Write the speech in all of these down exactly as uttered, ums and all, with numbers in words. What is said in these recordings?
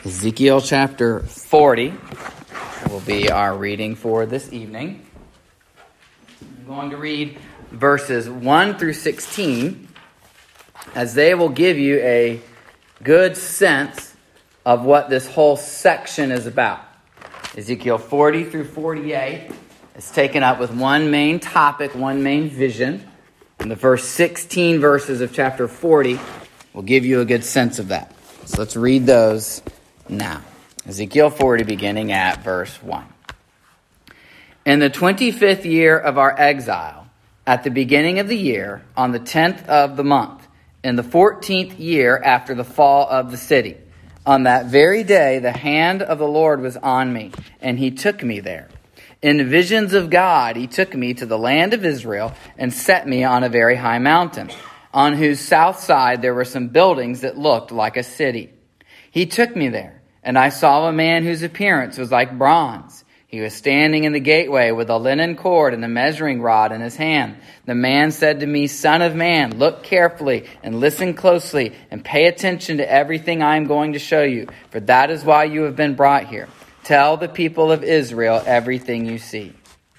Ezekiel chapter forty will be our reading for this evening. I'm going to read verses one through sixteen, as they will give you a good sense of what this whole section is about. Ezekiel forty through forty-eight is taken up with one main topic, one main vision. And the first sixteen verses of chapter forty will give you a good sense of that. So let's read those now. Ezekiel forty, beginning at verse one. In the twenty-fifth year of our exile, at the beginning of the year, on the tenth of the month, in the fourteenth year after the fall of the city, on that very day the hand of the Lord was on me, and he took me there. In visions of God, he took me to the land of Israel and set me on a very high mountain, on whose south side there were some buildings that looked like a city. He took me there, and I saw a man whose appearance was like bronze. He was standing in the gateway with a linen cord and a measuring rod in his hand. The man said to me, "Son of man, look carefully and listen closely and pay attention to everything I am going to show you, for that is why you have been brought here. Tell the people of Israel everything you see."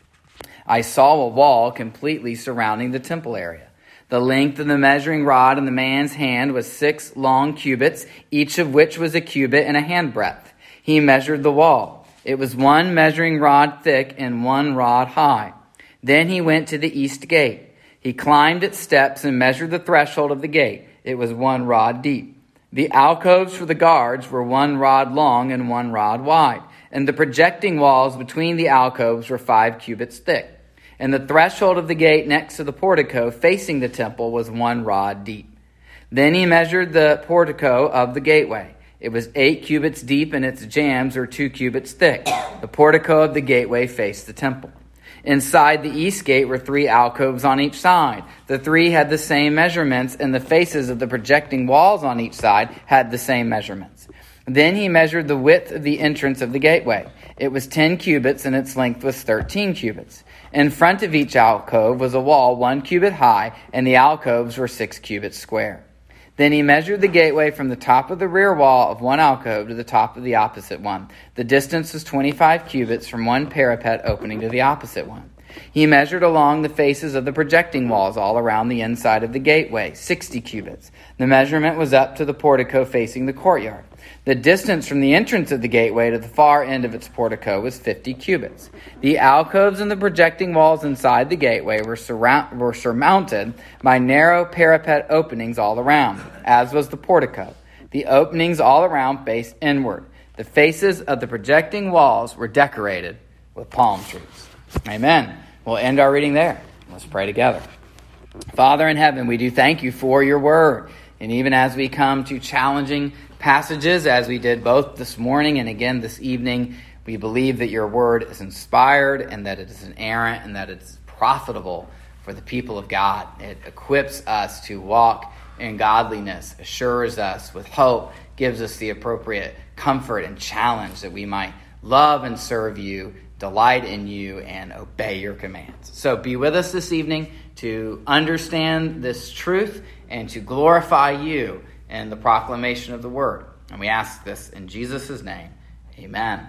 I saw a wall completely surrounding the temple area. The length of the measuring rod in the man's hand was six long cubits, each of which was a cubit and a handbreadth. He measured the wall. It was one measuring rod thick and one rod high. Then he went to the east gate. He climbed its steps and measured the threshold of the gate. It was one rod deep. The alcoves for the guards were one rod long and one rod wide, and the projecting walls between the alcoves were five cubits thick. And the threshold of the gate next to the portico facing the temple was one rod deep. Then he measured the portico of the gateway. It was eight cubits deep, and its jambs were two cubits thick. The portico of the gateway faced the temple. Inside the east gate were three alcoves on each side. The three had the same measurements, and the faces of the projecting walls on each side had the same measurements. Then he measured the width of the entrance of the gateway. It was ten cubits, and its length was thirteen cubits. In front of each alcove was a wall one cubit high, and the alcoves were six cubits square. Then he measured the gateway from the top of the rear wall of one alcove to the top of the opposite one. The distance was twenty-five cubits from one parapet opening to the opposite one. He measured along the faces of the projecting walls all around the inside of the gateway, sixty cubits. The measurement was up to the portico facing the courtyard. The distance from the entrance of the gateway to the far end of its portico was fifty cubits. The alcoves and the projecting walls inside the gateway were, surround, were surmounted by narrow parapet openings all around, as was the portico. The openings all around faced inward. The faces of the projecting walls were decorated with palm trees. Amen. We'll end our reading there. Let's pray together. Father in heaven, we do thank you for your word. And even as we come to challenging passages, as we did both this morning and again this evening, we believe that your word is inspired and that it is inerrant and that it's profitable for the people of God. It equips us to walk in godliness, assures us with hope, gives us the appropriate comfort and challenge that we might love and serve you, delight in you, and obey your commands. So be with us this evening to understand this truth and to glorify you in the proclamation of the word. And we ask this in Jesus' name. Amen.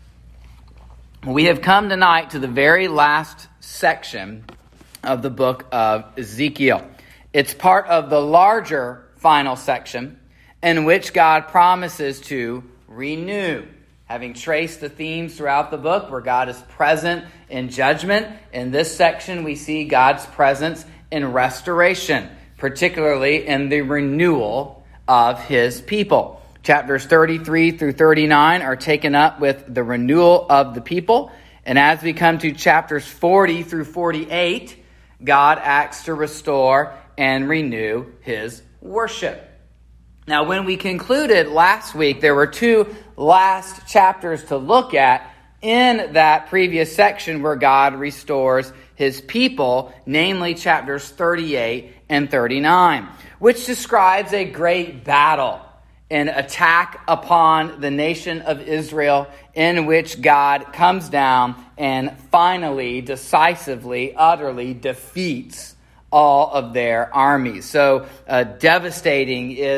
We have come tonight to the very last section of the book of Ezekiel. It's part of the larger final section in which God promises to renew. Having traced the themes throughout the book where God is present in judgment, in this section we see God's presence in restoration, particularly in the renewal of his people. Chapters thirty-three through thirty-nine are taken up with the renewal of the people. And as we come to chapters forty through forty-eight, God acts to restore and renew his worship. Now, when we concluded last week, there were two last chapters to look at in that previous section where God restores his people, namely chapters thirty-eight and thirty-nine, which describes a great battle, an attack upon the nation of Israel, in which God comes down and finally, decisively, utterly defeats all of their armies. So uh, devastating is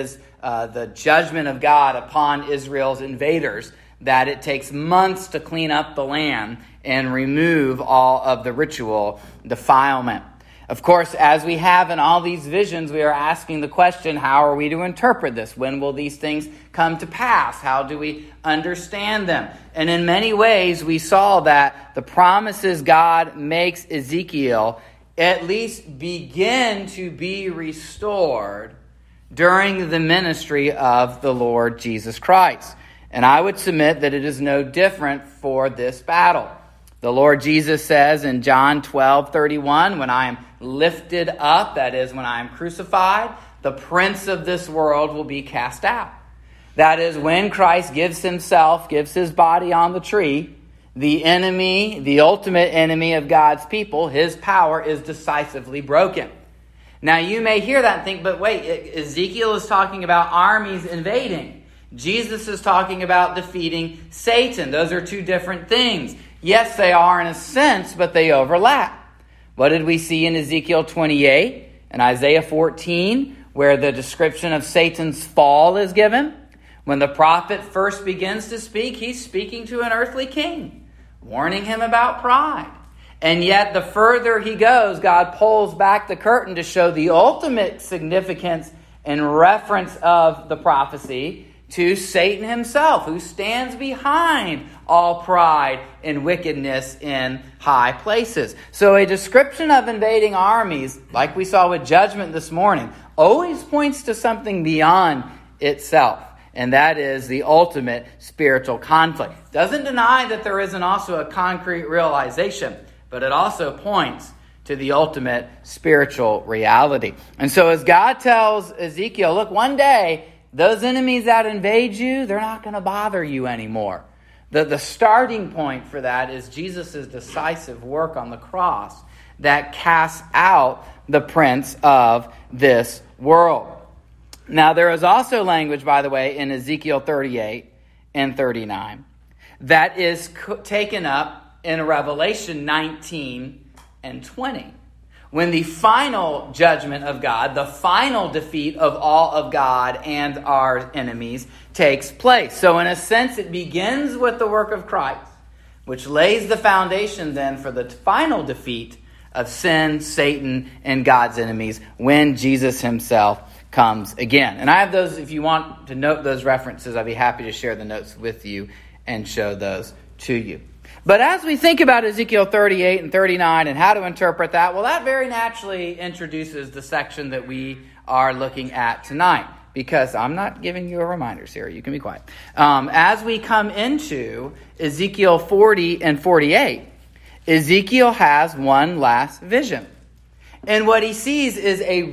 uh, the judgment of God upon Israel's invaders, that it takes months to clean up the land and remove all of the ritual defilement. Of course, as we have in all these visions, we are asking the question, how are we to interpret this? When will these things come to pass? How do we understand them? And in many ways, we saw that the promises God makes Ezekiel at least begin to be restored during the ministry of the Lord Jesus Christ. And I would submit that it is no different for this battle. The Lord Jesus says in John twelve thirty-one, when I am lifted up, that is, when I am crucified, the prince of this world will be cast out. That is, when Christ gives himself, gives his body on the tree, the enemy, the ultimate enemy of God's people, his power is decisively broken. Now, you may hear that and think, but wait, Ezekiel is talking about armies invading. Jesus is talking about defeating Satan. Those are two different things. Yes, they are in a sense, but they overlap. What did we see in Ezekiel twenty-eight and Isaiah fourteen, where the description of Satan's fall is given? When the prophet first begins to speak, he's speaking to an earthly king, warning him about pride. And yet, the further he goes, God pulls back the curtain to show the ultimate significance and reference of the prophecy to Satan himself, who stands behind all pride and wickedness in high places. So a description of invading armies, like we saw with judgment this morning, always points to something beyond itself. And that is the ultimate spiritual conflict. Doesn't deny that there isn't also a concrete realization, but it also points to the ultimate spiritual reality. And so as God tells Ezekiel, look, one day, those enemies that invade you, they're not going to bother you anymore. The, the starting point for that is Jesus' decisive work on the cross that casts out the prince of this world. Now, there is also language, by the way, in Ezekiel thirty-eight and thirty-nine that is co- taken up in Revelation nineteen and twenty. When the final judgment of God, the final defeat of all of God and our enemies takes place. So in a sense, it begins with the work of Christ, which lays the foundation then for the final defeat of sin, Satan, and God's enemies when Jesus himself comes again. And I have those, if you want to note those references, I'd be happy to share the notes with you and show those to you. But as we think about Ezekiel thirty-eight and thirty-nine and how to interpret that, well, that very naturally introduces the section that we are looking at tonight. Because I'm not giving you a reminder, Sarah. You can be quiet. Um, as we come into Ezekiel forty and forty-eight, Ezekiel has one last vision. And what he sees is a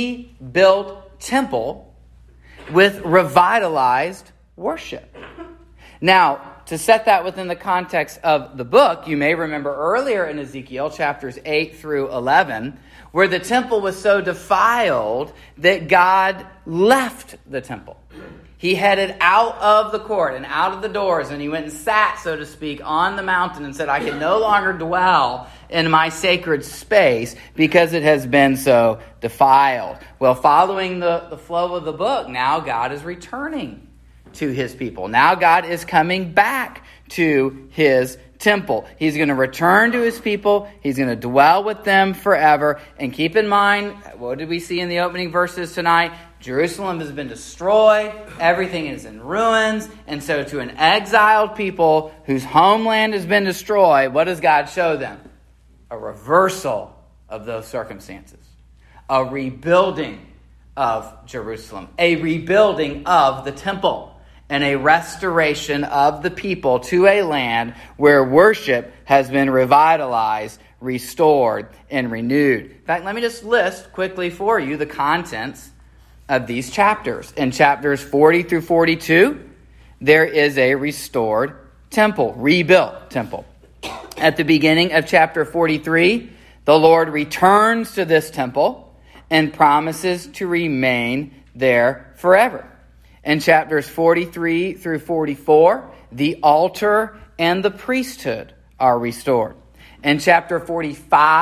rebuilt temple with revitalized worship. Now, to set that within the context of the book, you may remember earlier in Ezekiel, chapters eight through eleven, where the temple was so defiled that God left the temple. He headed out of the court and out of the doors, and he went and sat, so to speak, on the mountain and said, I can no longer dwell in my sacred space because it has been so defiled. Well, following the, the flow of the book, now God is returning to his people. Now God is coming back to his temple. He's going to return to his people. He's going to dwell with them forever. And keep in mind, what did we see in the opening verses tonight? Jerusalem has been destroyed. Everything is in ruins. And so to an exiled people whose homeland has been destroyed, what does God show them? A reversal of those circumstances. A rebuilding of Jerusalem. A rebuilding of the temple. And a restoration of the people to a land where worship has been revitalized, restored, and renewed. In fact, let me just list quickly for you the contents of these chapters. In chapters forty through forty-two, there is a restored temple, rebuilt temple. At the beginning of chapter forty-three, the Lord returns to this temple and promises to remain there forever. In chapters forty-three through forty-four, the altar and the priesthood are restored. In chapter forty-five,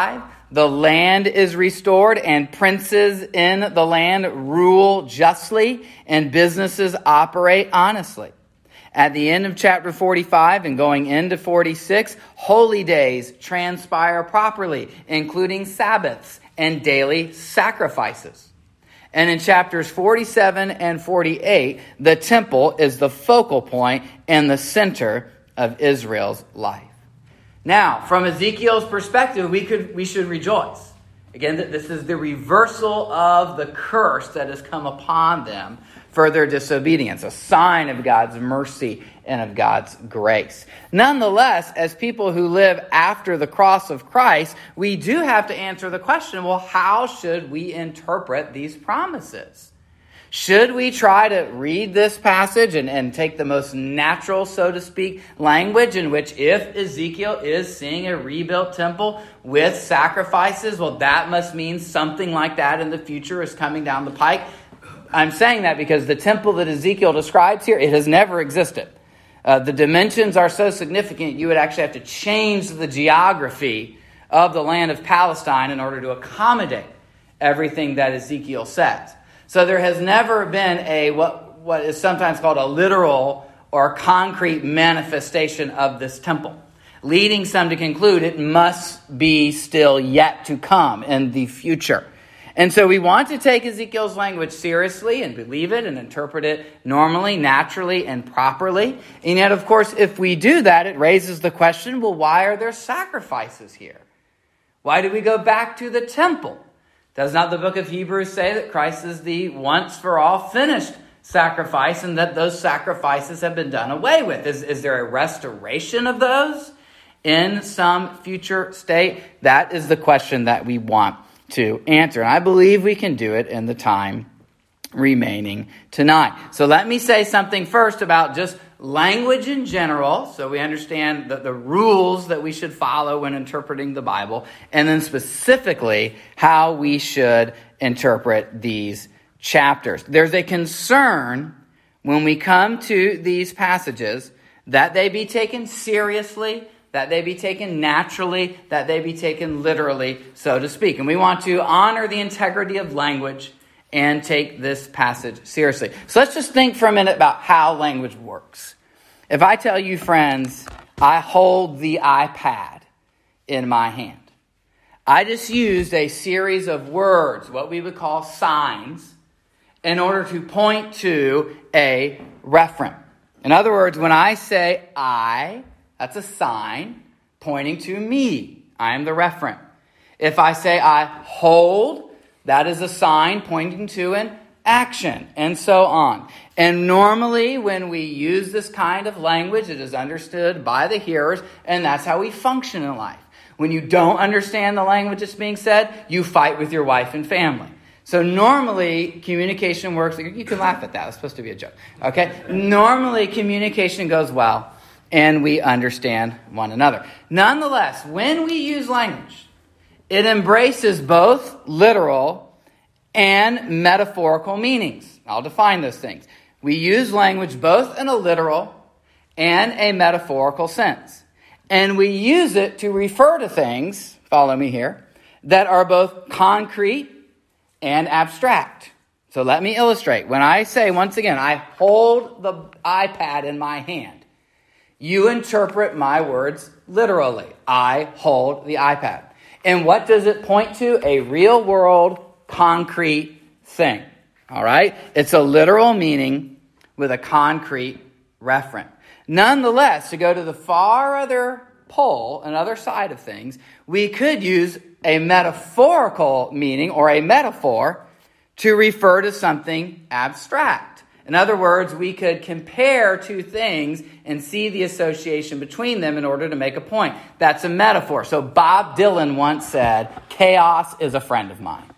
the land is restored, and princes in the land rule justly, and businesses operate honestly. At the end of chapter forty-five and going into forty-six, holy days transpire properly, including Sabbaths and daily sacrifices. And in chapters forty-seven and forty-eight, the temple is the focal point and the center of Israel's life. Now, from Ezekiel's perspective, we could we should rejoice. Again, this is the reversal of the curse that has come upon them for their disobedience, a sign of God's mercy and of God's grace. Nonetheless, as people who live after the cross of Christ, we do have to answer the question, well, how should we interpret these promises? Should we try to read this passage and, and take the most natural, so to speak, language in which if Ezekiel is seeing a rebuilt temple with sacrifices, well, that must mean something like that in the future is coming down the pike? I'm saying that because the temple that Ezekiel describes here, it has never existed. Uh, the dimensions are so significant, you would actually have to change the geography of the land of Palestine in order to accommodate everything that Ezekiel says. So there has never been a what what is sometimes called a literal or concrete manifestation of this temple, leading some to conclude it must be still yet to come in the future. And so we want to take Ezekiel's language seriously and believe it and interpret it normally, naturally, and properly. And yet, of course, if we do that, it raises the question, well, why are there sacrifices here? Why do we go back to the temple? Does not the book of Hebrews say that Christ is the once-for-all finished sacrifice and that those sacrifices have been done away with? Is, is there a restoration of those in some future state? That is the question that we want to answer. And I believe we can do it in the time remaining tonight. So let me say something first about just language in general, so we understand the, the rules that we should follow when interpreting the Bible, and then specifically how we should interpret these chapters. There's a concern when we come to these passages that they be taken seriously, that they be taken naturally, that they be taken literally, so to speak. And we want to honor the integrity of language and take this passage seriously. So let's just think for a minute about how language works. If I tell you, friends, I hold the iPad in my hand, I just used a series of words, what we would call signs, in order to point to a referent. In other words, when I say I, that's a sign pointing to me. I am the referent. If I say I hold, that is a sign pointing to an action, and so on. And normally when we use this kind of language, it is understood by the hearers, and that's how we function in life. When you don't understand the language that's being said, you fight with your wife and family. So normally communication works. You can laugh at that. It's supposed to be a joke. Okay? Normally communication goes well, and we understand one another. Nonetheless, when we use language, it embraces both literal and metaphorical meanings. I'll define those things. We use language both in a literal and a metaphorical sense. And we use it to refer to things, follow me here, that are both concrete and abstract. So let me illustrate. When I say, once again, I hold the iPad in my hand, you interpret my words literally. I hold the iPad. And what does it point to? A real world, concrete thing. All right? It's a literal meaning with a concrete referent. Nonetheless, to go to the far other pole, another side of things, we could use a metaphorical meaning or a metaphor to refer to something abstract. In other words, we could compare two things and see the association between them in order to make a point. That's a metaphor. So Bob Dylan once said, chaos is a friend of mine.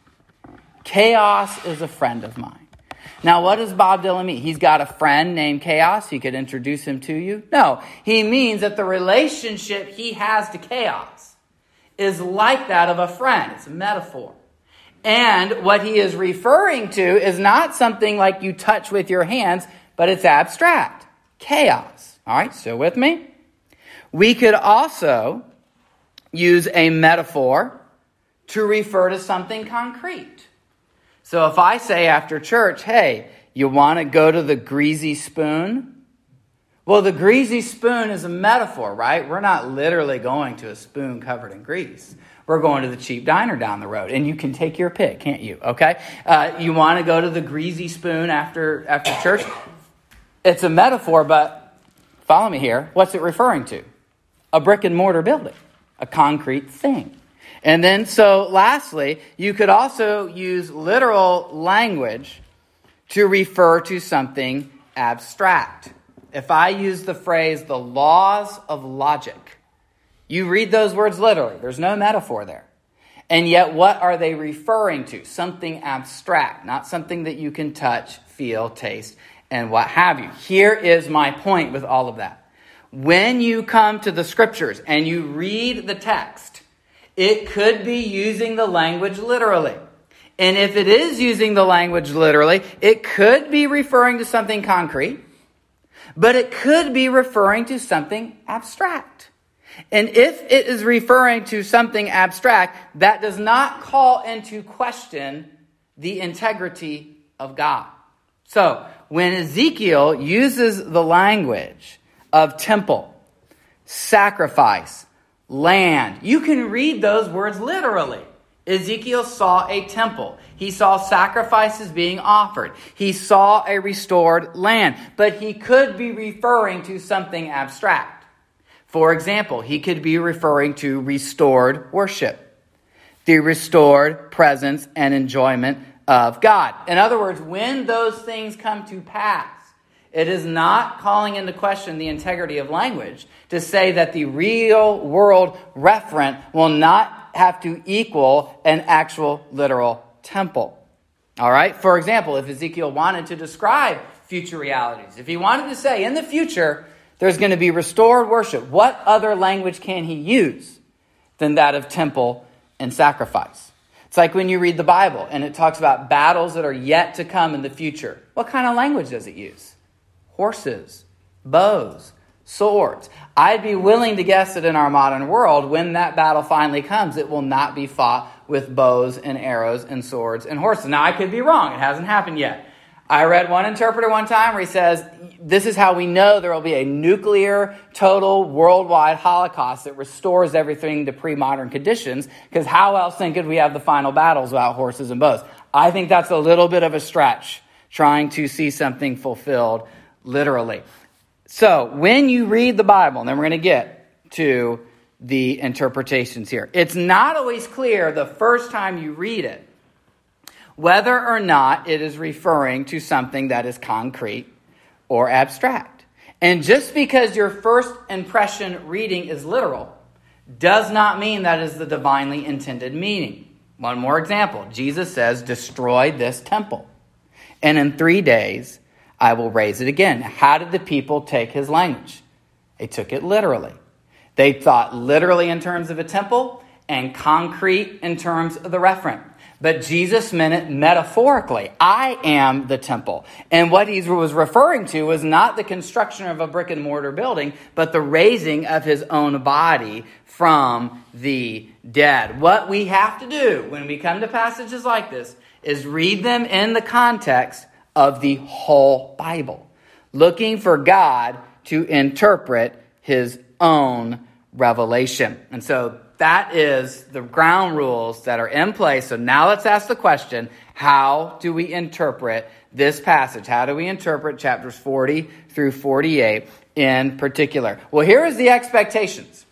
Chaos is a friend of mine. Now, what does Bob Dylan mean? He's got a friend named Chaos. He could introduce him to you? No. He means that the relationship he has to chaos is like that of a friend. It's a metaphor. And what he is referring to is not something like you touch with your hands, but it's abstract. Chaos. All right, still with me? We could also use a metaphor to refer to something concrete. So if I say after church, hey, you want to go to the greasy spoon? Well, the greasy spoon is a metaphor, right? We're not literally going to a spoon covered in grease. We're going to the cheap diner down the road, and you can take your pick, can't you? Okay? Uh, you want to go to the greasy spoon after after church? It's a metaphor, but follow me here. What's it referring to? A brick and mortar building, a concrete thing. And then, so lastly, you could also use literal language to refer to something abstract. If I use the phrase, the laws of logic, you read those words literally. There's no metaphor there. And yet, what are they referring to? Something abstract, not something that you can touch, feel, taste, and what have you. Here is my point with all of that. When you come to the scriptures and you read the text, it could be using the language literally. And if it is using the language literally, it could be referring to something concrete, but it could be referring to something abstract. And if it is referring to something abstract, that does not call into question the integrity of God. So, when Ezekiel uses the language of temple, sacrifice, land, you can read those words literally. Ezekiel saw a temple. He saw sacrifices being offered. He saw a restored land. But he could be referring to something abstract. For example, he could be referring to restored worship, the restored presence and enjoyment of God. In other words, when those things come to pass, it is not calling into question the integrity of language to say that the real world referent will not have to equal an actual literal temple. All right? For example, if Ezekiel wanted to describe future realities, if he wanted to say in the future there's going to be restored worship, what other language can he use than that of temple and sacrifice? It's like when you read the Bible and it talks about battles that are yet to come in the future. What kind of language does it use? Horses, bows, swords. I'd be willing to guess that in our modern world, when that battle finally comes, it will not be fought with bows and arrows and swords and horses. Now, I could be wrong. It hasn't happened yet. I read one interpreter one time where he says, this is how we know there will be a nuclear, total, worldwide holocaust that restores everything to pre-modern conditions, because how else then could we have the final battles without horses and bows? I think that's a little bit of a stretch, trying to see something fulfilled literally. So, when you read the Bible, and then we're going to get to the interpretations here, it's not always clear the first time you read it whether or not it is referring to something that is concrete or abstract. And just because your first impression reading is literal does not mean that is the divinely intended meaning. One more example. Jesus says, destroy this temple, and in three days I will raise it again. How did the people take his language? They took it literally. They thought literally in terms of a temple and concrete in terms of the referent. But Jesus meant it metaphorically. I am the temple. And what he was referring to was not the construction of a brick and mortar building, but the raising of his own body from the dead. What we have to do when we come to passages like this is read them in the context of the whole Bible, looking for God to interpret his own revelation. And so that is the ground rules that are in place. So now let's ask the question, how do we interpret this passage? How do we interpret chapters forty through forty-eight in particular? Well, here is the expectations.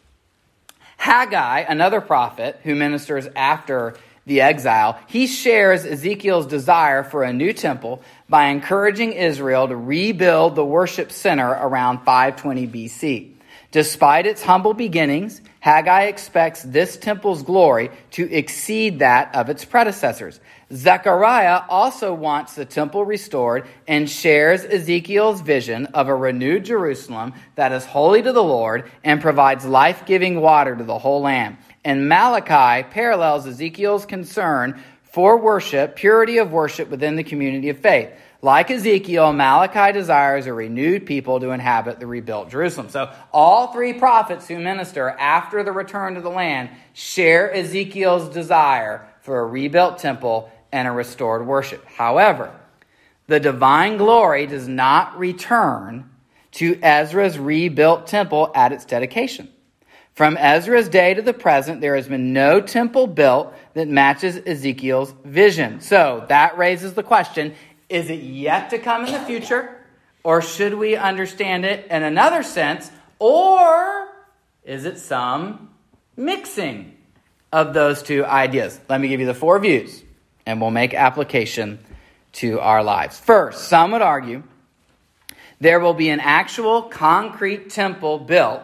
Haggai, another prophet who ministers after the exile, he shares Ezekiel's desire for a new temple by encouraging Israel to rebuild the worship center around five twenty B C. Despite its humble beginnings, Haggai expects this temple's glory to exceed that of its predecessors. Zechariah also wants the temple restored and shares Ezekiel's vision of a renewed Jerusalem that is holy to the Lord and provides life-giving water to the whole land. And Malachi parallels Ezekiel's concern for worship, purity of worship within the community of faith. Like Ezekiel, Malachi desires a renewed people to inhabit the rebuilt Jerusalem. So all three prophets who minister after the return to the land share Ezekiel's desire for a rebuilt temple and a restored worship. However, the divine glory does not return to Ezra's rebuilt temple at its dedication. From Ezra's day to the present, there has been no temple built that matches Ezekiel's vision. So that raises the question, is it yet to come in the future? Or should we understand it in another sense? Or is it some mixing of those two ideas? Let me give you the four views, and we'll make application to our lives. First, some would argue there will be an actual concrete temple built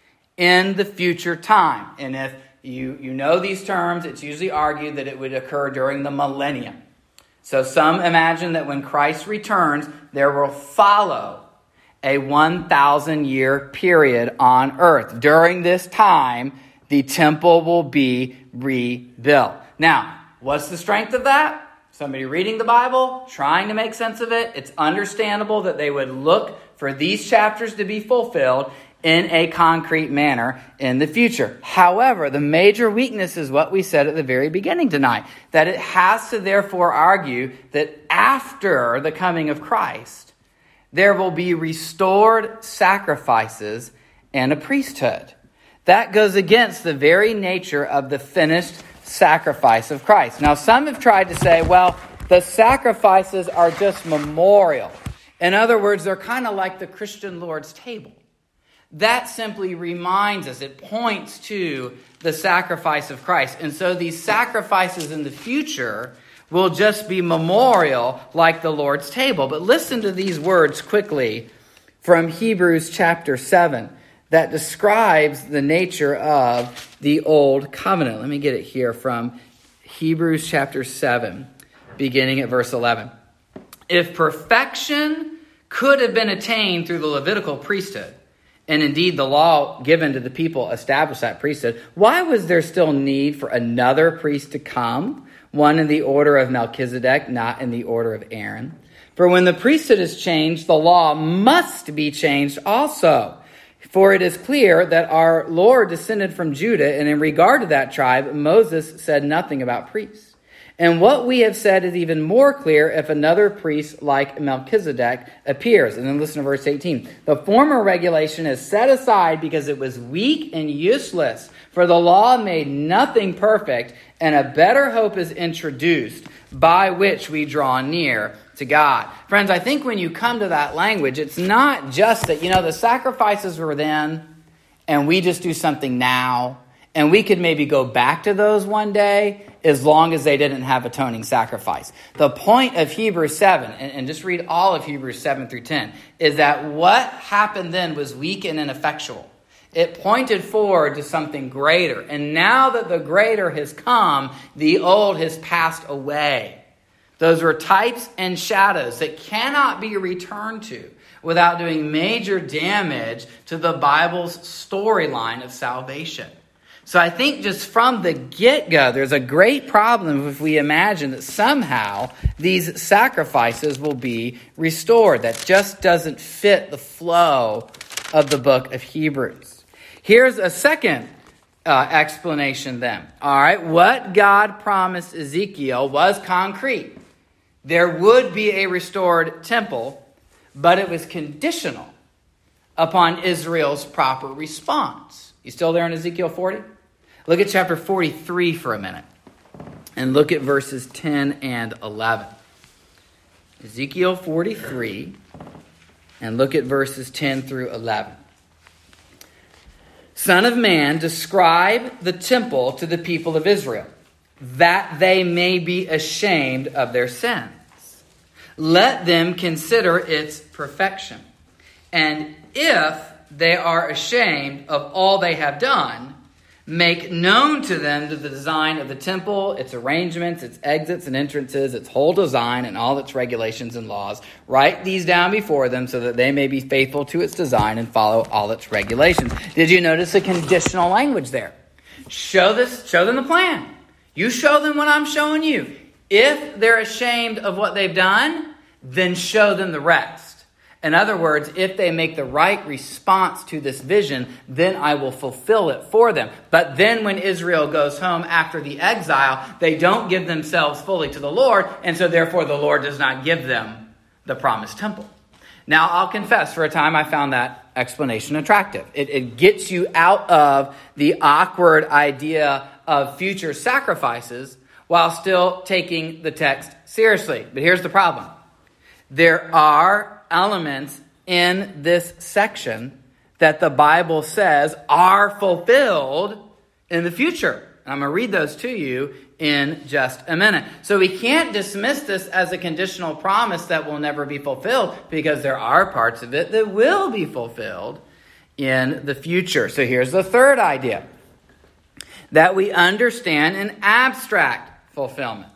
in the future time. And if you, you know these terms, it's usually argued that it would occur during the millennium. So some imagine that when Christ returns, there will follow a one thousand year period on earth. During this time, the temple will be rebuilt. Now, what's the strength of that? Somebody reading the Bible, trying to make sense of it. It's understandable that they would look for these chapters to be fulfilled in a concrete manner in the future. However, the major weakness is what we said at the very beginning tonight, that it has to therefore argue that after the coming of Christ, there will be restored sacrifices and a priesthood. That goes against the very nature of the finished sacrifice of Christ. Now, some have tried to say, well, the sacrifices are just memorial. In other words, they're kind of like the Christian Lord's table. That simply reminds us, it points to the sacrifice of Christ. And so these sacrifices in the future will just be memorial like the Lord's table. But listen to these words quickly from Hebrews chapter seven that describes the nature of the old covenant. Let me get it here from Hebrews chapter seven, beginning at verse eleven. If perfection could have been attained through the Levitical priesthood, and indeed the law given to the people established that priesthood, why was there still need for another priest to come, one in the order of Melchizedek, not in the order of Aaron? For when the priesthood is changed, the law must be changed also. For it is clear that our Lord descended from Judah, and in regard to that tribe, Moses said nothing about priests. And what we have said is even more clear if another priest like Melchizedek appears. And then listen to verse eighteen. The former regulation is set aside because it was weak and useless, for the law made nothing perfect, and a better hope is introduced by which we draw near to God. Friends, I think when you come to that language, it's not just that, you know, the sacrifices were then, and we just do something now, and we could maybe go back to those one day, as long as they didn't have atoning sacrifice. The point of Hebrews seven, and, and just read all of Hebrews seven through ten, is that what happened then was weak and ineffectual. It pointed forward to something greater. And now that the greater has come, the old has passed away. Those were types and shadows that cannot be returned to without doing major damage to the Bible's storyline of salvation. So I think just from the get-go, there's a great problem if we imagine that somehow these sacrifices will be restored. That just doesn't fit the flow of the book of Hebrews. Here's a second uh, explanation then. All right, what God promised Ezekiel was concrete. There would be a restored temple, but it was conditional upon Israel's proper response. You still there in Ezekiel forty? Look at chapter forty-three for a minute. And look at verses ten and eleven. Ezekiel forty-three. And look at verses ten through eleven. Son of man, describe the temple to the people of Israel, that they may be ashamed of their sins. Let them consider its perfection. And if they are ashamed of all they have done, make known to them the design of the temple, its arrangements, its exits and entrances, its whole design, and all its regulations and laws. Write these down before them so that they may be faithful to its design and follow all its regulations. Did you notice the conditional language there? Show this, show them the plan. You show them what I'm showing you. If they're ashamed of what they've done, then show them the rest. In other words, if they make the right response to this vision, then I will fulfill it for them. But then when Israel goes home after the exile, they don't give themselves fully to the Lord, and so therefore the Lord does not give them the promised temple. Now, I'll confess, for a time I found that explanation attractive. It, it gets you out of the awkward idea of future sacrifices while still taking the text seriously. But here's the problem. There are elements in this section that the Bible says are fulfilled in the future. And I'm going to read those to you in just a minute. So we can't dismiss this as a conditional promise that will never be fulfilled, because there are parts of it that will be fulfilled in the future. So here's the third idea, that we understand an abstract fulfillment.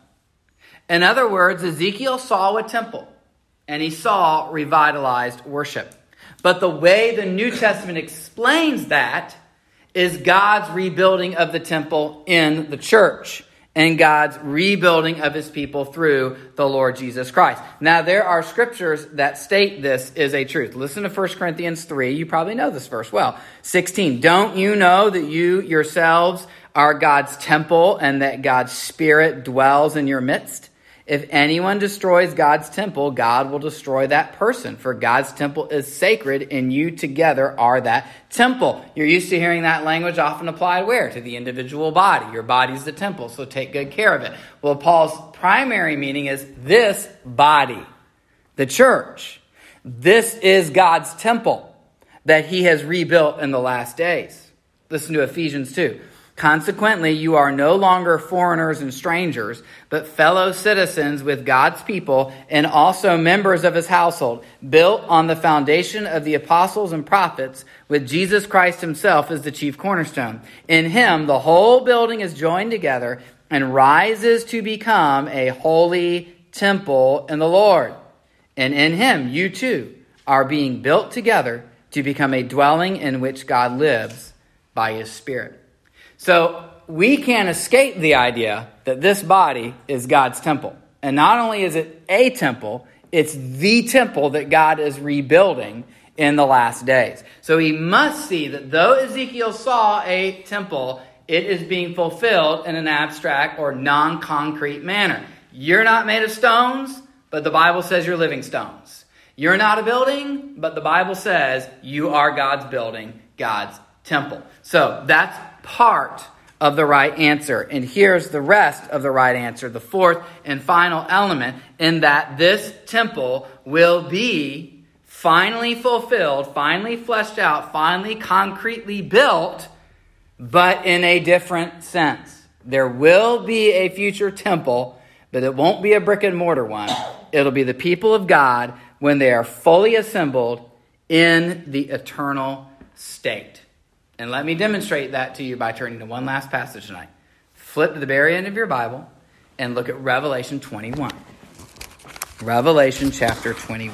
In other words, Ezekiel saw a temple, and he saw revitalized worship. But the way the New Testament explains that is God's rebuilding of the temple in the church, and God's rebuilding of his people through the Lord Jesus Christ. Now, there are scriptures that state this is a truth. Listen to First Corinthians three. You probably know this verse well. sixteen. Don't you know that you yourselves are God's temple, and that God's Spirit dwells in your midst? If anyone destroys God's temple, God will destroy that person. For God's temple is sacred, and you together are that temple. You're used to hearing that language often applied where? To the individual body. Your body's the temple, so take good care of it. Well, Paul's primary meaning is this body, the church. This is God's temple that he has rebuilt in the last days. Listen to Ephesians two. Consequently, you are no longer foreigners and strangers, but fellow citizens with God's people and also members of his household, built on the foundation of the apostles and prophets, with Jesus Christ himself as the chief cornerstone. In him, the whole building is joined together and rises to become a holy temple in the Lord. And in him, you too are being built together to become a dwelling in which God lives by his Spirit. So we can't escape the idea that this body is God's temple. And not only is it a temple, it's the temple that God is rebuilding in the last days. So we must see that though Ezekiel saw a temple, it is being fulfilled in an abstract or non-concrete manner. You're not made of stones, but the Bible says you're living stones. You're not a building, but the Bible says you are God's building, God's temple. So that's part of the right answer. And here's the rest of the right answer, the fourth and final element, in that this temple will be finally fulfilled, finally fleshed out, finally concretely built, but in a different sense. There will be a future temple, but it won't be a brick and mortar one. It'll be the people of God when they are fully assembled in the eternal state. And let me demonstrate that to you by turning to one last passage tonight. Flip to the very end of your Bible and look at Revelation twenty-one. Revelation chapter twenty-one.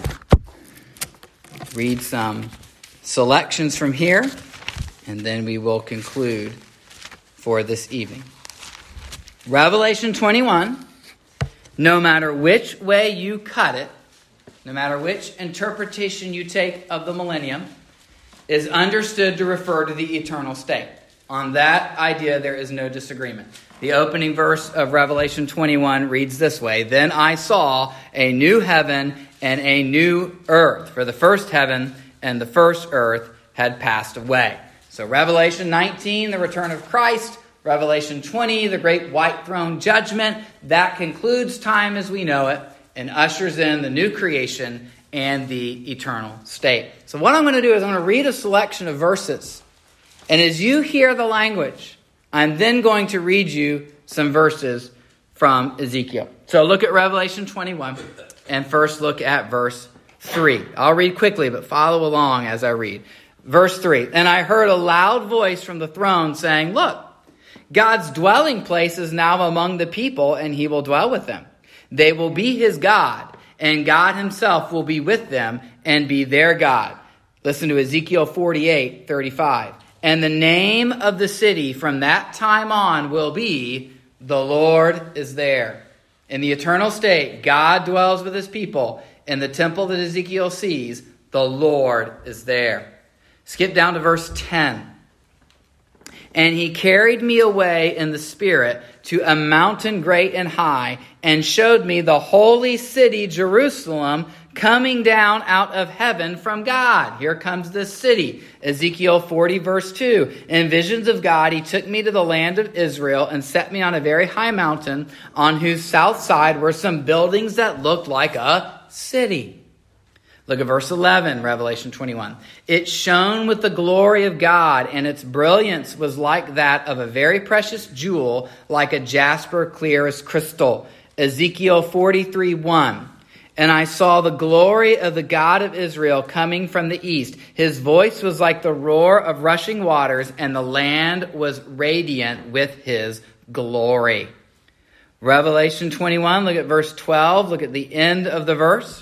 Read some selections from here, and then we will conclude for this evening. Revelation twenty-one, no matter which way you cut it, no matter which interpretation you take of the millennium, is understood to refer to the eternal state. On that idea, there is no disagreement. The opening verse of Revelation twenty-one reads this way: Then I saw a new heaven and a new earth, for the first heaven and the first earth had passed away. So Revelation nineteen, the return of Christ. Revelation twenty, the great white throne judgment. That concludes time as we know it and ushers in the new creation and the eternal state. So what I'm going to do is I'm going to read a selection of verses. And as you hear the language, I'm then going to read you some verses from Ezekiel. So look at Revelation twenty-one and first look at verse three. I'll read quickly, but follow along as I read. Verse three, And I heard a loud voice from the throne saying, Look, God's dwelling place is now among the people, and he will dwell with them. They will be his God, and God himself will be with them and be their God. Listen to Ezekiel forty-eight thirty-five. And the name of the city from that time on will be, The Lord is there. In the eternal state, God dwells with his people, In the temple that Ezekiel sees, the Lord is there. Skip down to verse ten. And he carried me away in the spirit to a mountain great and high, and showed me the holy city, Jerusalem, coming down out of heaven from God. Here comes this city. Ezekiel forty, verse two. In visions of God, he took me to the land of Israel and set me on a very high mountain, on whose south side were some buildings that looked like a city. Look at verse eleven, Revelation twenty-one. It shone with the glory of God, and its brilliance was like that of a very precious jewel, like a jasper clear as crystal. Ezekiel forty-three, one. And I saw the glory of the God of Israel coming from the east. His voice was like the roar of rushing waters, and the land was radiant with his glory. Revelation twenty-one, look at verse twelve. Look at the end of the verse.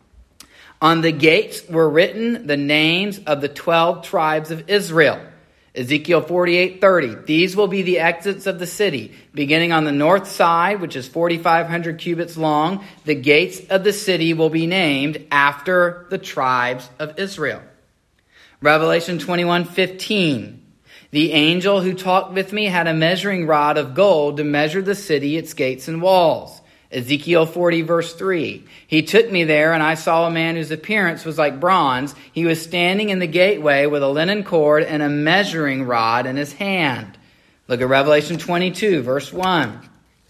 On the gates were written the names of the twelve tribes of Israel. Ezekiel forty-eight, thirty. These will be the exits of the city. Beginning on the north side, which is forty-five hundred cubits long, the gates of the city will be named after the tribes of Israel. Revelation twenty-one, fifteen. The angel who talked with me had a measuring rod of gold to measure the city, its gates and walls. Ezekiel forty, verse three. He took me there, and I saw a man whose appearance was like bronze. He was standing in the gateway with a linen cord and a measuring rod in his hand. Look at Revelation twenty-two, verse one.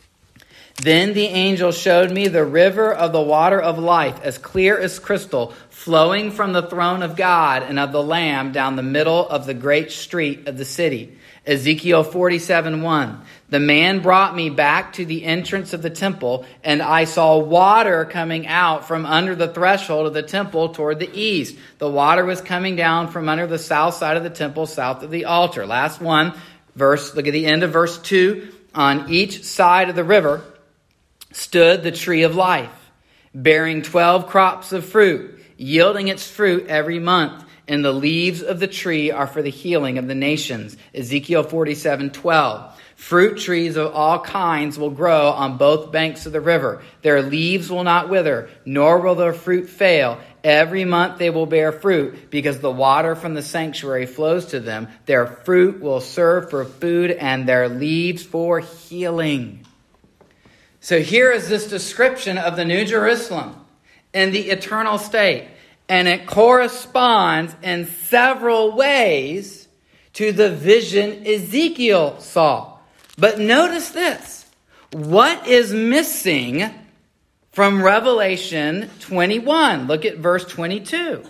Then the angel showed me the river of the water of life, as clear as crystal, flowing from the throne of God and of the Lamb down the middle of the great street of the city. Ezekiel forty-seven, one. The man brought me back to the entrance of the temple, and I saw water coming out from under the threshold of the temple toward the east. The water was coming down from under the south side of the temple, south of the altar. Last one, verse. Look at the end of verse two. On each side of the river stood the tree of life, bearing twelve crops of fruit, yielding its fruit every month. And the leaves of the tree are for the healing of the nations. Ezekiel forty-seven, twelve. Fruit trees of all kinds will grow on both banks of the river. Their leaves will not wither, nor will their fruit fail. Every month they will bear fruit, because the water from the sanctuary flows to them. Their fruit will serve for food, and their leaves for healing. So here is this description of the New Jerusalem in the eternal state. And it corresponds in several ways to the vision Ezekiel saw. But notice this. What is missing from Revelation twenty-one? Look at verse twenty-two.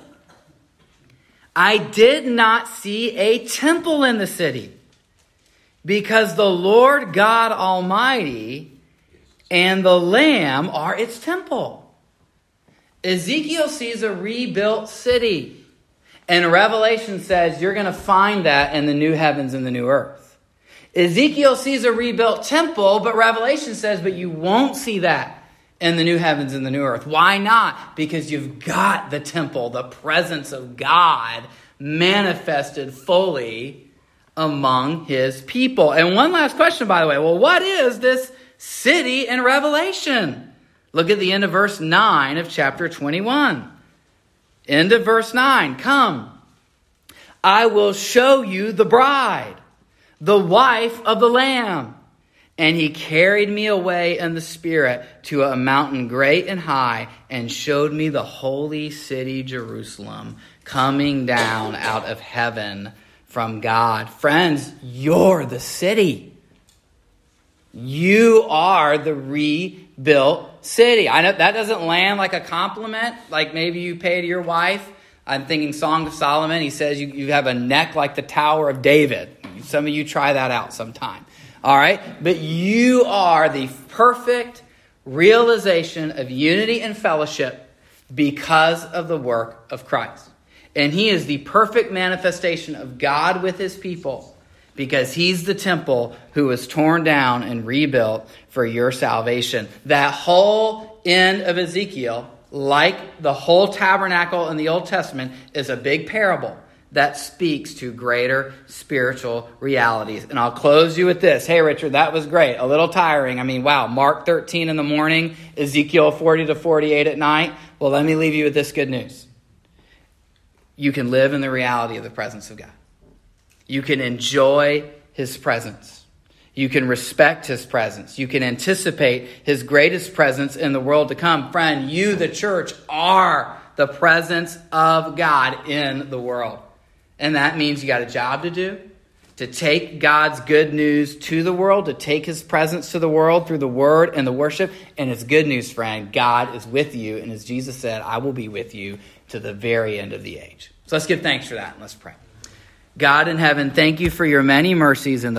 I did not see a temple in the city, because the Lord God Almighty and the Lamb are its temple. Ezekiel sees a rebuilt city. And Revelation says you're going to find that in the new heavens and the new earth. Ezekiel sees a rebuilt temple, but Revelation says, but you won't see that in the new heavens and the new earth. Why not? Because you've got the temple, the presence of God manifested fully among his people. And one last question, by the way. Well, what is this city in Revelation? Look at the end of verse nine of chapter twenty-one. End of verse nine. Come, I will show you the bride, the wife of the Lamb. And he carried me away in the spirit to a mountain great and high, and showed me the holy city Jerusalem, coming down out of heaven from God. Friends, you're the city. You are the rebuilt city. I know that doesn't land like a compliment, like maybe you pay to your wife. I'm thinking Song of Solomon. He says you, you have a neck like the Tower of David. Some of you try that out sometime. All right? But you are the perfect realization of unity and fellowship because of the work of Christ. And he is the perfect manifestation of God with his people, because he's the temple who was torn down and rebuilt for your salvation. That whole end of Ezekiel, like the whole tabernacle in the Old Testament, is a big parable that speaks to greater spiritual realities. And I'll close you with this. Hey, Richard, that was great. A little tiring. I mean, wow, Mark thirteen in the morning, Ezekiel forty to forty-eight at night. Well, let me leave you with this good news. You can live in the reality of the presence of God. You can enjoy his presence. You can respect his presence. You can anticipate his greatest presence in the world to come. Friend, you, the church, are the presence of God in the world. And that means you got a job to do, to take God's good news to the world, to take his presence to the world through the word and the worship. And it's good news, friend. God is with you. And as Jesus said, I will be with you to the very end of the age. So let's give thanks for that and let's pray. God in heaven, thank you for your many mercies in the